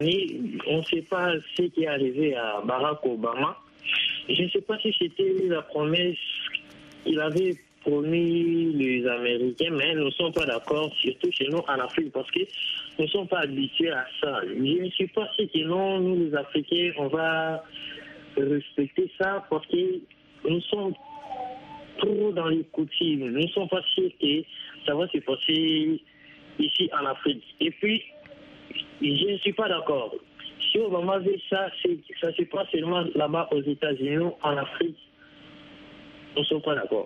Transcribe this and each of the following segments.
On ne sait pas ce qui est arrivé à Barack Obama. Je ne sais pas si c'était la promesse qu'il avait promis les Américains, mais nous ne sommes pas d'accord, surtout chez nous en Afrique, parce que nous ne sommes pas habitués à ça. Je ne suis pas sûr que non, nous les Africains, on va respecter ça, parce que nous sommes trop dans les coutumes. Nous ne sommes pas sûrs que ça va se passer ici en Afrique. Et puis, je ne suis pas d'accord. Si Obama veut ça, ça se passe seulement là-bas aux États-Unis, en Afrique. Nous ne sommes pas d'accord.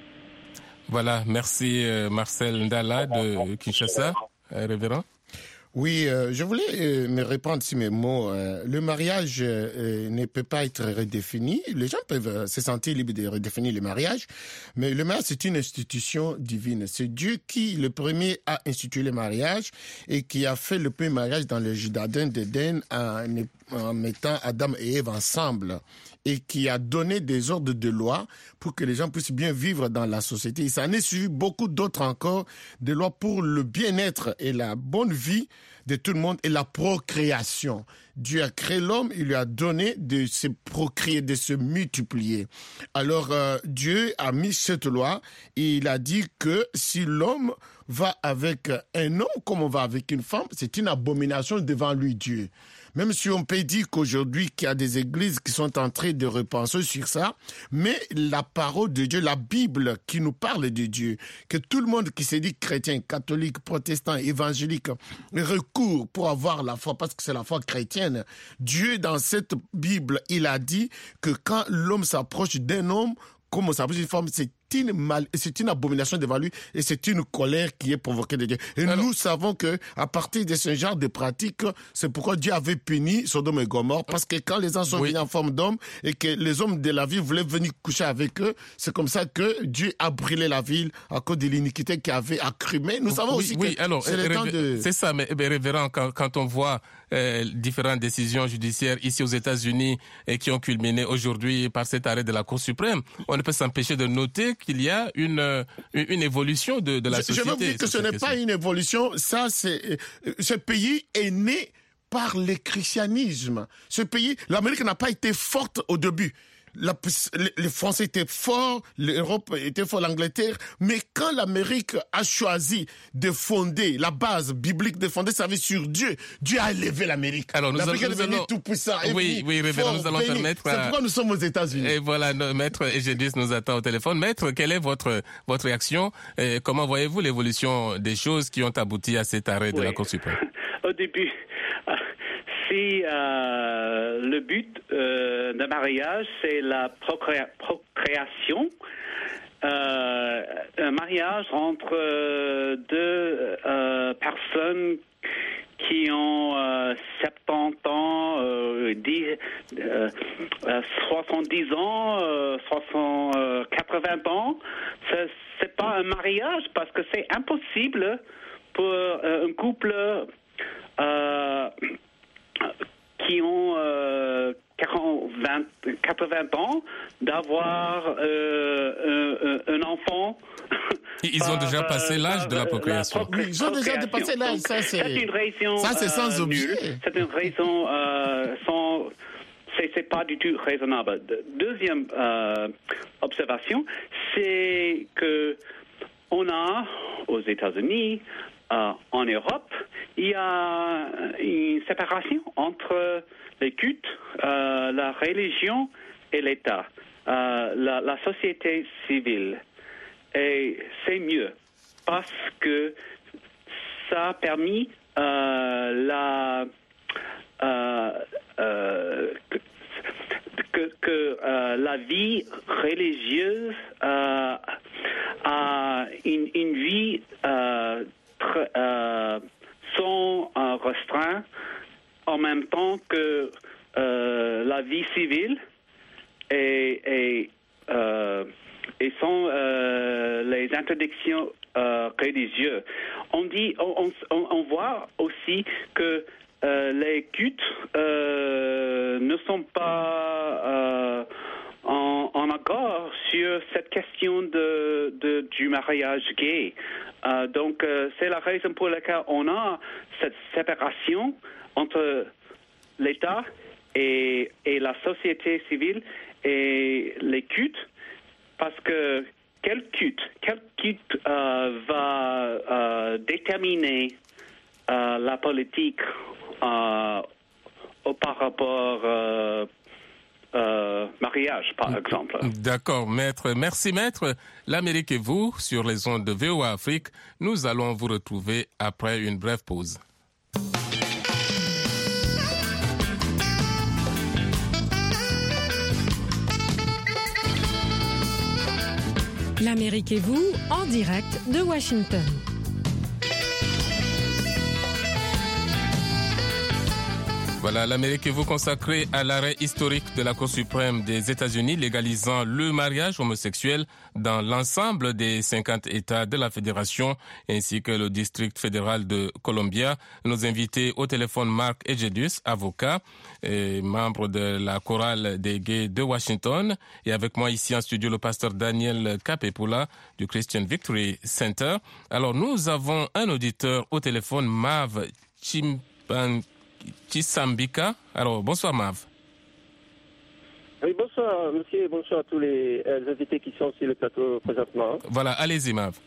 Voilà, merci Marcel Ndala de Kinshasa, révérend. Oui, je voulais me répondre sur mes mots. Le mariage ne peut pas être redéfini. Les gens peuvent se sentir libres de redéfinir le mariage, mais le mariage, c'est une institution divine. C'est Dieu qui, le premier, a institué le mariage et qui a fait le premier mariage dans le jardin d'Éden en mettant Adam et Ève ensemble, et qui a donné des ordres de loi pour que les gens puissent bien vivre dans la société. Il s'en est suivi beaucoup d'autres encore, des lois pour le bien-être et la bonne vie de tout le monde et la procréation. Dieu a créé l'homme, il lui a donné de se procréer, de se multiplier. Alors Dieu a mis cette loi et il a dit que si l'homme va avec un homme comme on va avec une femme, c'est une abomination devant lui, Dieu. Même si on peut dire qu'aujourd'hui, qu'il y a des églises qui sont en train de repenser sur ça, mais la parole de Dieu, la Bible qui nous parle de Dieu, que tout le monde qui se dit chrétien, catholique, protestant, évangélique, recourt pour avoir la foi, parce que c'est la foi chrétienne. Dieu, dans cette Bible, il a dit que quand l'homme s'approche d'un homme, comme on s'approche d'une femme, c'est une abomination devant lui et c'est une colère qui est provoquée de Dieu. Et alors, nous savons que à partir de ce genre de pratique, c'est pourquoi Dieu avait puni Sodome et Gomorrhe, parce que quand les gens sont venus en forme d'hommes et que les hommes de la ville voulaient venir coucher avec eux, c'est comme ça que Dieu a brûlé la ville à cause de l'iniquité qui avait accru. Mais nous savons aussi que alors, c'est le temps de... C'est ça, mais révérend, quand on voit différentes décisions judiciaires ici aux États-Unis et qui ont culminé aujourd'hui par cet arrêt de la Cour suprême, on ne peut s'empêcher de noter qu'il y a une évolution de la société. Je veux vous dire que ce n'est pas une évolution. Ça, ce pays est né par le christianisme. Ce pays, l'Amérique n'a pas été forte au début. Les Français étaient forts, l'Europe était forte, l'Angleterre, mais quand l'Amérique a choisi de fonder, la base biblique de fonder sa vie sur Dieu, Dieu a élevé l'Amérique. Alors l'Amérique est devenue tout puissant. Oui, révérend, nous allons permettre... C'est pourquoi nous sommes aux États-Unis. Et voilà, Maître Egedis nous attend au téléphone. Maître, quelle est votre réaction? Comment voyez-vous l'évolution des choses qui ont abouti à cet arrêt de la Cour suprême? Au début... Si le but d'un mariage, c'est la procréation, un mariage entre deux personnes qui ont 70 ans, 70 ans, 80 ans, c'est pas un mariage parce que c'est impossible pour un couple qui ont 80 ans d'avoir un enfant. Ils ont déjà passé l'âge de la procréation. Oui, ils ont déjà dépassé l'âge. Ça, c'est une raison. Ça, c'est sans objet. C'est une raison sans. C'est pas du tout raisonnable. Deuxième observation, c'est que on a aux États-Unis, en Europe, il y a une séparation entre les cultes, la religion et l'État, la société civile. Et c'est mieux parce que ça a permis que la vie religieuse a une vie sans restreint en même temps que la vie civile et sans les interdictions religieuses. On voit aussi que les cultes ne sont pas en accord sur cette question du mariage gay. Donc, c'est la raison pour laquelle on a cette séparation entre l'État et la société civile et les cultes, parce que quel culte va déterminer la politique par rapport mariage, par exemple. D'accord, maître. Merci, maître. L'Amérique et vous, sur les ondes de VOA Afrique, nous allons vous retrouver après une brève pause. L'Amérique et vous, en direct de Washington. Voilà, l'Amérique est vous consacrée à l'arrêt historique de la Cour suprême des États-Unis légalisant le mariage homosexuel dans l'ensemble des 50 États de la Fédération ainsi que le district fédéral de Columbia. Nos invités au téléphone, Mark Egedus, avocat et membre de la chorale des gays de Washington, et avec moi ici en studio le pasteur Daniel Kapepula du Christian Victory Center. Alors nous avons un auditeur au téléphone, Mav Chisambika. Alors, bonsoir Mav. Oui, bonsoir monsieur et bonsoir à tous les invités qui sont sur le plateau présentement. Voilà, allez-y Mav.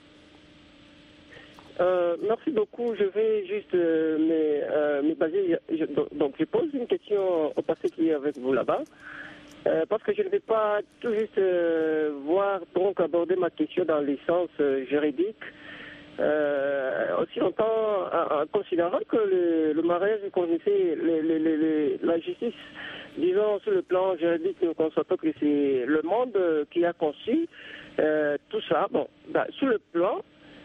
Merci beaucoup. Je vais juste me baser. Donc, je pose une question au passé qui est avec vous là-bas. Parce que je ne vais pas tout juste donc aborder ma question dans les sens juridiques. Aussi longtemps, en considérant que le mariage connaissait la justice, disons sur le plan juridique, nous constatons que c'est le monde qui a conçu tout ça. Bon, sur le plan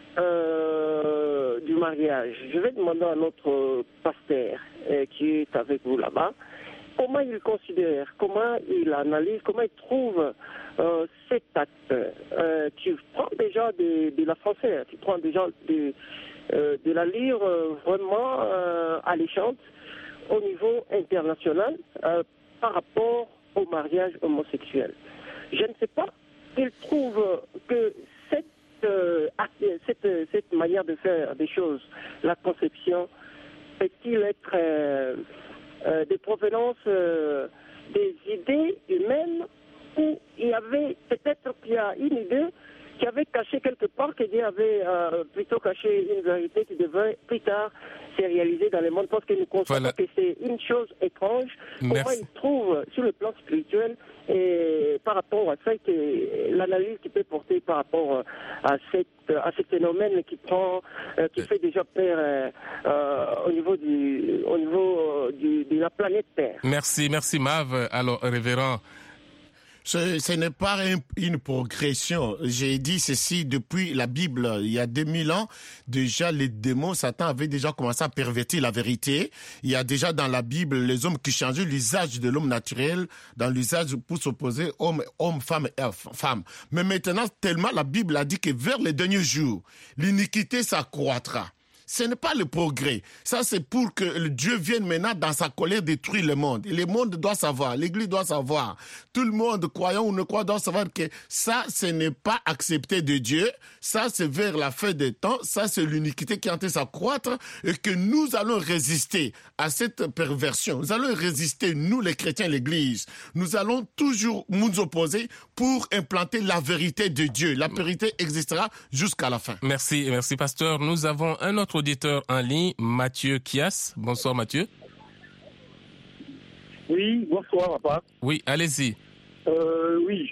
du mariage, je vais demander à notre pasteur qui est avec vous là-bas, comment il considère, comment il analyse, comment il trouve cet acte. Tu prends déjà de la française, tu prends déjà de la lire vraiment alléchante au niveau international par rapport au mariage homosexuel. Je ne sais pas, il trouve que cette manière de faire des choses, la conception, peut-il être des provenances des idées humaines, où il y avait peut-être qu'il y a une idée qui avait caché quelque part, qui avait plutôt caché une vérité qui devait plus tard se réaliser dans le monde, parce que nous constatons que c'est une chose étrange. Merci. Comment il trouve sur le plan spirituel et par rapport à ça, l'analyse qu'il peut porter par rapport à ce phénomène qui fait déjà peur au niveau de la planète Terre. Merci Mav. Alors, révérend. Ce n'est pas une progression. J'ai dit ceci depuis la Bible. Il y a 2000 ans, déjà les démons, Satan avait déjà commencé à pervertir la vérité. Il y a déjà dans la Bible les hommes qui changeaient l'usage de l'homme naturel dans l'usage pour s'opposer homme, femme et femme. Mais maintenant, tellement la Bible a dit que vers les derniers jours, l'iniquité s'accroîtra. Ce n'est pas le progrès. Ça, c'est pour que Dieu vienne maintenant dans sa colère détruire le monde. Et le monde doit savoir, l'Église doit savoir. Tout le monde, croyant ou ne croyant, doit savoir que ça, ce n'est pas accepté de Dieu. Ça, c'est vers la fin des temps. Ça, c'est l'iniquité qui est en train de s'accroître et que nous allons résister à cette perversion. Nous allons résister, nous, les chrétiens, l'Église. Nous allons toujours nous opposer pour implanter la vérité de Dieu. La vérité existera jusqu'à la fin. Merci, pasteur. Nous avons un autre auditeur en ligne, Mathieu Kias. Bonsoir Mathieu. Oui, bonsoir papa. Oui, allez-y. Oui,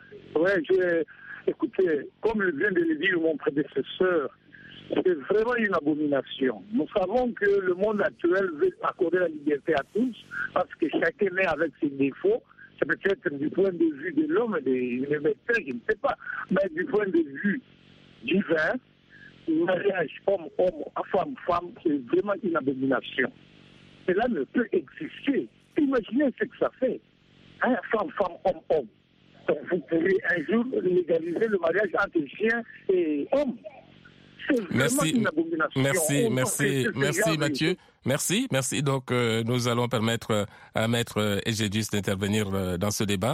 écoutez, comme vient de le dire mon prédécesseur, c'est vraiment une abomination. Nous savons que le monde actuel veut accorder la liberté à tous parce que chacun est avec ses défauts. C'est peut-être du point de vue de l'homme, des médecins, je ne sais pas, mais du point de vue divin, le mariage homme-homme, femme-femme, c'est vraiment une abomination. Cela ne peut exister. Imaginez ce que ça fait. Femme-femme, homme-homme. Vous pouvez un jour légaliser le mariage entre chien et homme. C'est vraiment une abomination. Merci Mathieu. Merci. Donc nous allons permettre à Maître Egedus d'intervenir dans ce débat.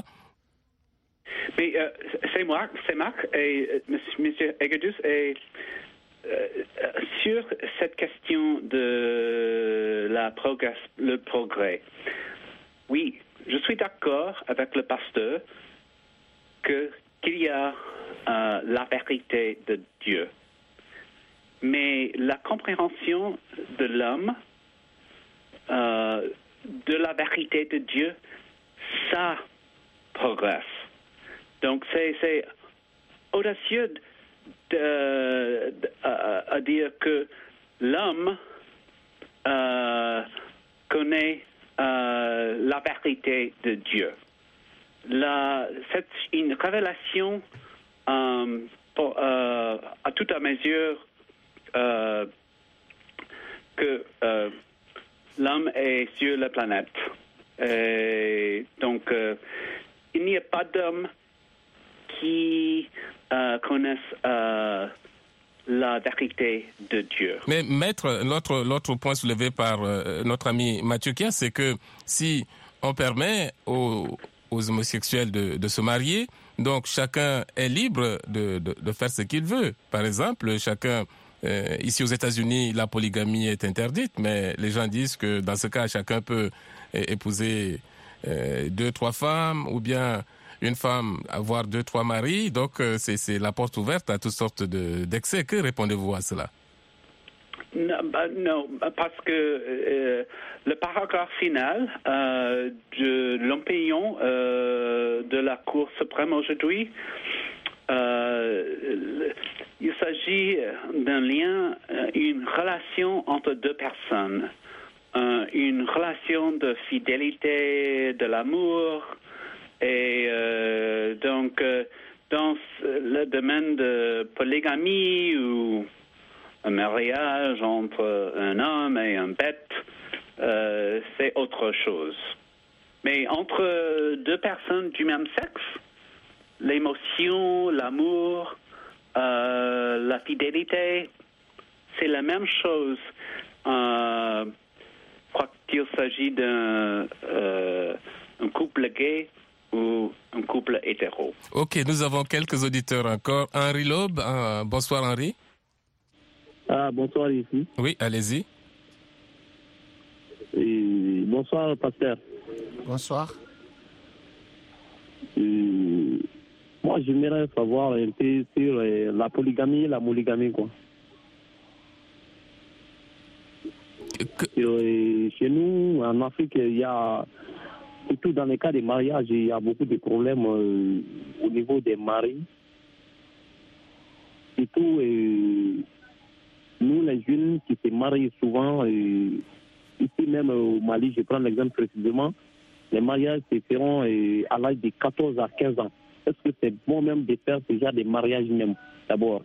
Mais c'est Marc et Monsieur Egedus, et sur cette question de le progrès, oui, je suis d'accord avec le pasteur qu'il y a la vérité de Dieu. Mais la compréhension de l'homme, de la vérité de Dieu, ça progresse. Donc c'est audacieux à dire que l'homme connaît la vérité de Dieu. C'est une révélation à toute mesure que l'homme est sur la planète. Et donc, il n'y a pas d'homme qui connaissent la vérité de Dieu. Mais maître, l'autre point soulevé par notre ami Mathieu Kia, c'est que si on permet aux homosexuels de se marier, donc chacun est libre de faire ce qu'il veut. Par exemple, chacun, ici aux États-Unis, la polygamie est interdite, mais les gens disent que dans ce cas, chacun peut épouser 2-3 femmes, ou bien une femme avoir 2-3 maris. Donc c'est la porte ouverte à toutes sortes d'excès. Que répondez-vous à cela? Non, parce que le paragraphe final de l'opinion de la Cour suprême aujourd'hui, il s'agit d'un lien, une relation entre deux personnes, une relation de fidélité, de l'amour, et donc dans le domaine de polygamie ou un mariage entre un homme et une bête, c'est autre chose. Mais entre deux personnes du même sexe, l'émotion, l'amour, la fidélité, c'est la même chose. Je crois qu'il s'agit d'un couple gay ou un couple hétéro. Ok, nous avons quelques auditeurs encore. Henri Loeb, bonsoir Henri. Bonsoir ici. Oui, allez-y. Bonsoir, pasteur. Bonsoir. Moi, j'aimerais savoir un peu sur la polygamie et la monogamie, quoi. Chez nous, en Afrique, il y a, surtout dans les cas des mariages, il y a beaucoup de problèmes au niveau des maris. Surtout, nous, les jeunes qui se marient souvent, ici même au Mali, je prends l'exemple précisément, les mariages se feront à l'âge de 14 à 15 ans. Est-ce que c'est bon même de faire déjà des mariages même, d'abord?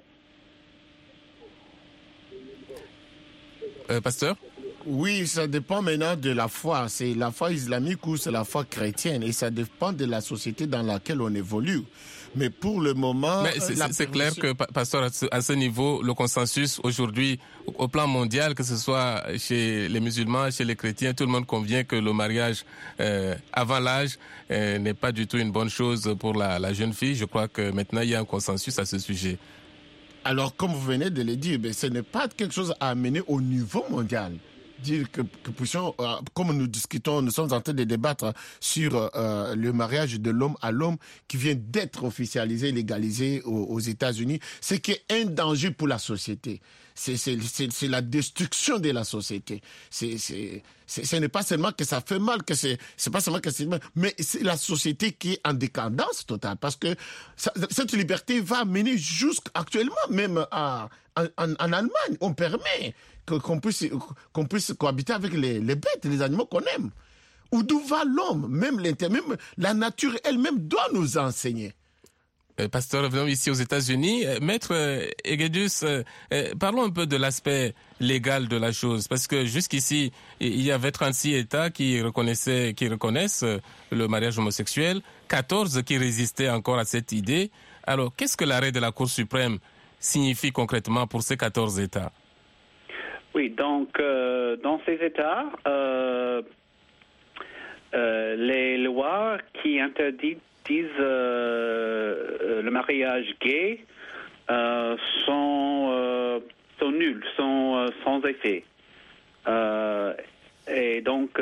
Pasteur? Oui, ça dépend maintenant de la foi. C'est la foi islamique ou c'est la foi chrétienne. Et ça dépend de la société dans laquelle on évolue. Mais pour le moment... Mais c'est clair que, pasteur, à ce niveau, le consensus aujourd'hui, au plan mondial, que ce soit chez les musulmans, chez les chrétiens, tout le monde convient que le mariage avant l'âge n'est pas du tout une bonne chose pour la jeune fille. Je crois que maintenant, il y a un consensus à ce sujet. Alors, comme vous venez de le dire, ce n'est pas quelque chose à amener au niveau mondial. Dire que puissions, comme nous discutons, nous sommes en train de débattre sur le mariage de l'homme à l'homme qui vient d'être officialisé, légalisé aux États-Unis, c'est qu'il y a un danger pour la société. C'est la destruction de la société. Ce n'est pas seulement que ça fait mal, que c'est pas seulement que c'est mal, mais c'est la société qui est en décadence totale, parce que cette liberté va mener jusqu'actuellement même en Allemagne. On permet qu'on puisse cohabiter avec les bêtes, les animaux qu'on aime. Où d'où va l'homme? Même la nature elle-même doit nous enseigner. Pasteur, revenons ici aux États-Unis. Maître Egedus, parlons un peu de l'aspect légal de la chose, parce que jusqu'ici, il y avait 36 États qui reconnaissent le mariage homosexuel, 14 qui résistaient encore à cette idée. Alors, qu'est-ce que l'arrêt de la Cour suprême signifie concrètement pour ces 14 États? Oui, donc, dans ces États, les lois qui interdisent le mariage gay sont nuls, sont sans effet. Et donc,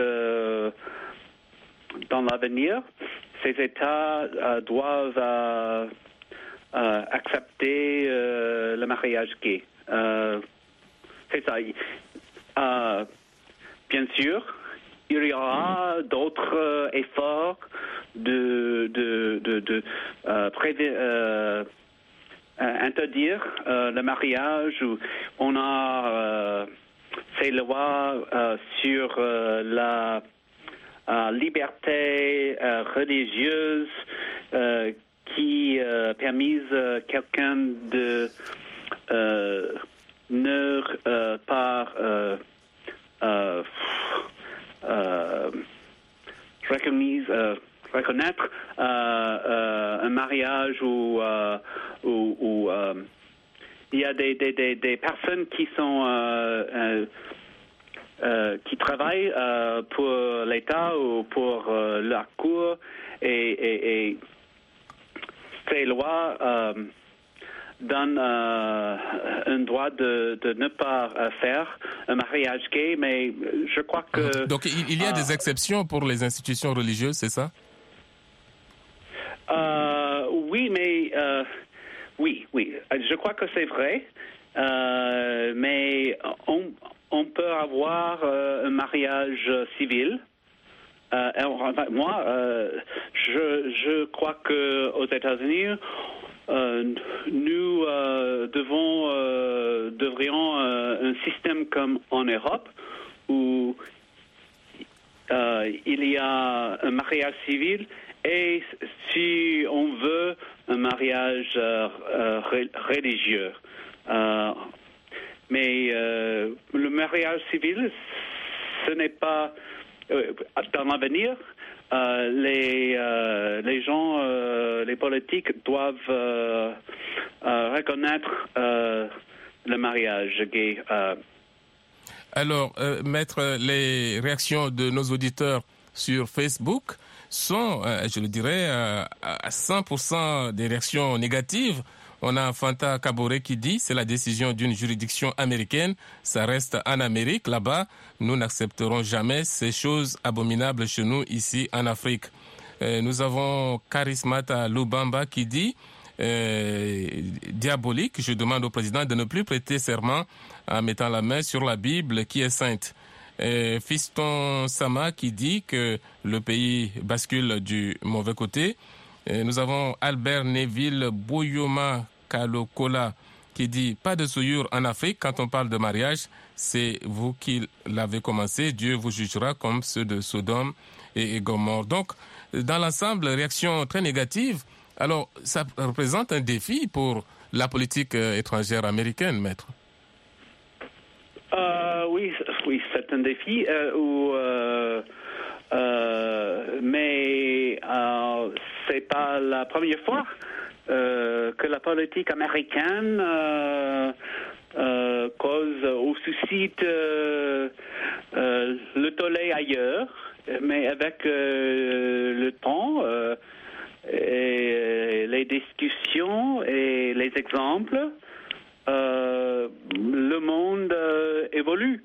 dans l'avenir, ces États doivent accepter le mariage gay. C'est ça. Bien sûr, il y aura d'autres efforts interdire le mariage. On a ces lois sur la liberté religieuse qui permettent quelqu'un de ne pas reconnaître un mariage où il y a des personnes qui sont qui travaillent pour l'État ou pour la Cour et ces lois donnent un droit de ne pas faire un mariage gay, mais je crois que... Donc il y a des exceptions pour les institutions religieuses, c'est ça? Oui, mais... oui, je crois que c'est vrai, mais on peut avoir un mariage civil. Moi, je crois qu'aux États-Unis, nous devrions un système comme en Europe où il y a un mariage civil et si on veut un mariage religieux. Mais le mariage civil, ce n'est pas dans l'avenir. Les gens, les politiques doivent reconnaître le mariage gay. Alors, Maître, les réactions de nos auditeurs sur Facebook sont, je le dirais, à 100% des réactions négatives. On a Fanta Kaboré qui dit c'est la décision d'une juridiction américaine, ça reste en Amérique, là-bas, nous n'accepterons jamais ces choses abominables chez nous ici en Afrique. Nous avons Karismata Lubamba qui dit diabolique, je demande au président de ne plus prêter serment en mettant la main sur la Bible qui est sainte. Fiston Sama qui dit que le pays bascule du mauvais côté. Nous avons Albert Neville Boyoma Kalokola qui dit pas de souillure en Afrique. Quand on parle de mariage, c'est vous qui l'avez commencé. Dieu vous jugera comme ceux de Sodome et Gomorrhe. Donc, dans l'ensemble, réaction très négative. Alors, ça représente un défi pour la politique étrangère américaine, Maître. Oui, c'est un défi. Mais c'est pas la première fois que la politique américaine cause ou suscite le tollé ailleurs, mais avec le temps et les discussions et les exemples, le monde évolue.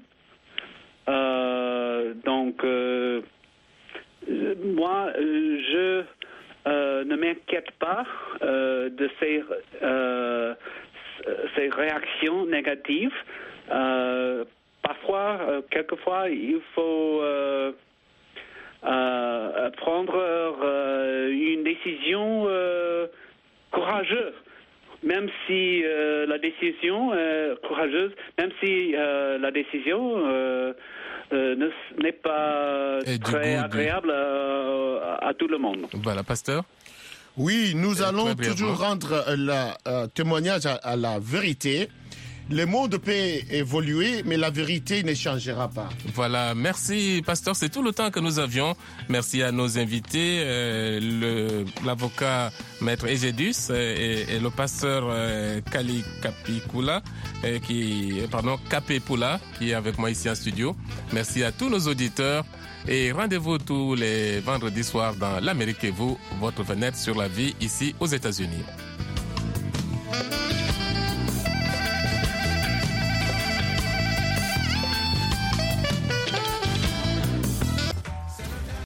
Donc, moi, je ne m'inquiète pas de ces réactions négatives. Quelquefois, il faut prendre une décision courageuse. Même si la décision est courageuse, même si la décision n'est pas très agréable à tout le monde. Voilà, pasteur. Oui, nous allons toujours rendre le témoignage à la vérité. Le monde peut évoluer, mais la vérité ne changera pas. Voilà, merci pasteur, c'est tout le temps que nous avions. Merci à nos invités, l'avocat Maître Egedus et le pasteur Kali Kapipula, Kapepula, qui est avec moi ici en studio. Merci à tous nos auditeurs et rendez-vous tous les vendredis soirs dans l'Amérique et vous, votre fenêtre sur la vie ici aux États-Unis.